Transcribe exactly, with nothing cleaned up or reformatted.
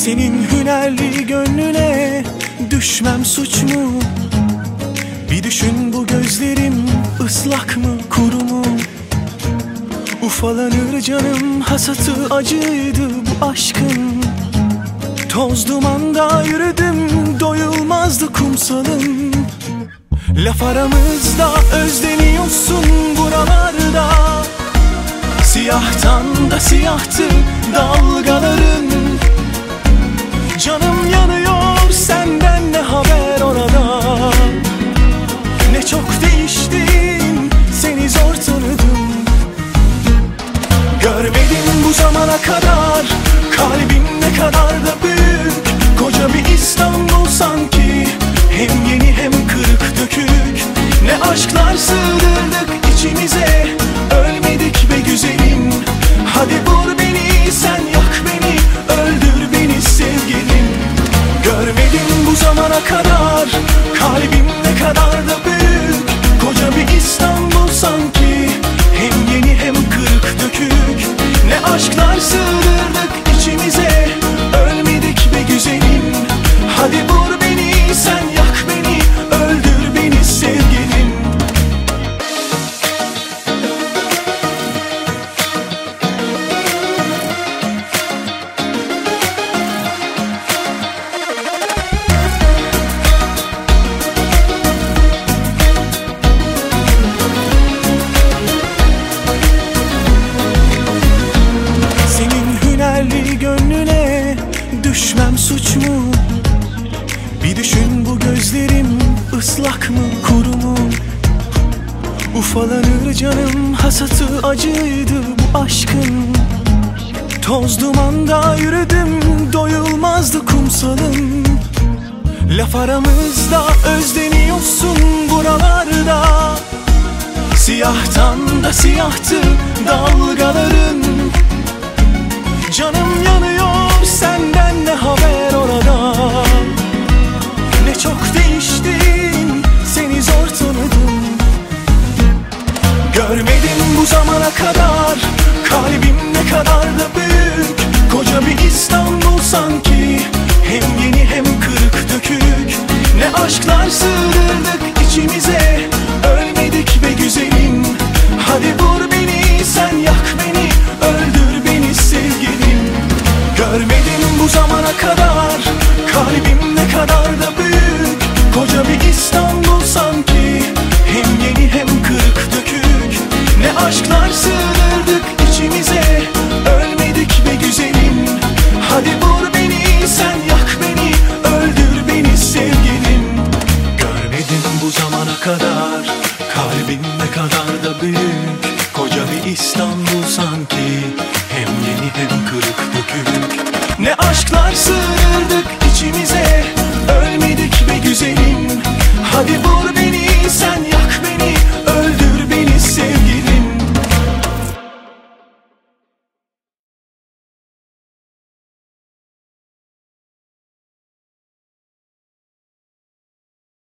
Senin hünerli gönlüne düşmem suç mu? Bir düşün, bu gözlerim ıslak mı kuru mu? Ufalanır canım, hasatı acıydı bu aşkın. Toz dumanda yürüdüm, doyulmazdı kumsalım. Laf aramızda özleniyorsun buralarda. Siyahtan da siyahtı dalgaların. Canım yanıyor, senden ne haber orada? Ne çok değiştin, seni zor tanıdım. Görmedim bu zamana kadar, kalbim ne kadar da büyük. Koca bir İstanbul sanki, hem yeni hem kırık dökük. Ne aşklar sığdırdık içimize, ölmedik be güzelim. Hadi vur beni, sen yak beni, öldür beni sevgilim. Görmedim bu zamana kadar, kalbim ne kadar da büyük. Koca bir İstanbul sanki, hem yeni hem kırık dökük. Ne aşklar sığdırdık içimize, ölmedik be güzelim. Hadi vur beni, sen yak beni, öldür beni sevgilim. Gönlüne düşmem suç mu? Bir düşün, bu gözlerim ıslak mı kuru mu? Ufalanır canım, hasatı acıydı bu aşkın. Toz dumanda yürüdüm, doyulmazdı kumsalım. Laf aramızda özleniyorsun buralarda. Siyahtan da siyahtı dalgaların. Canım yanıyor, senden ne haber orada? Ne çok değiştin, seni zor tanıdım. Görmedim bu zamana kadar, kalbim ne kadar da büyük. Koca bir İstanbul sanki, hem yeni hem kırık dökük. Ne aşklar sığdırdık içimize, ölmedik be güzelim. Hadi vur beni, sen yak beni, öldür beni sevgilim. Görmedim bu zamana kadar, kalbim ne kadar da büyük. Koca bir İstanbul sanki, hem yeni hem kırık dökük. Ne aşklar sığdırdık içimize, ölmedik be güzelim. Hadi vur beni, sen yak beni, öldür beni sevgilim. Görmedim bu zamana kadar, kalbim ne kadar da büyük. Koca bir İstanbul sanki, hem yeni hem kırık dökük. Ne aşklar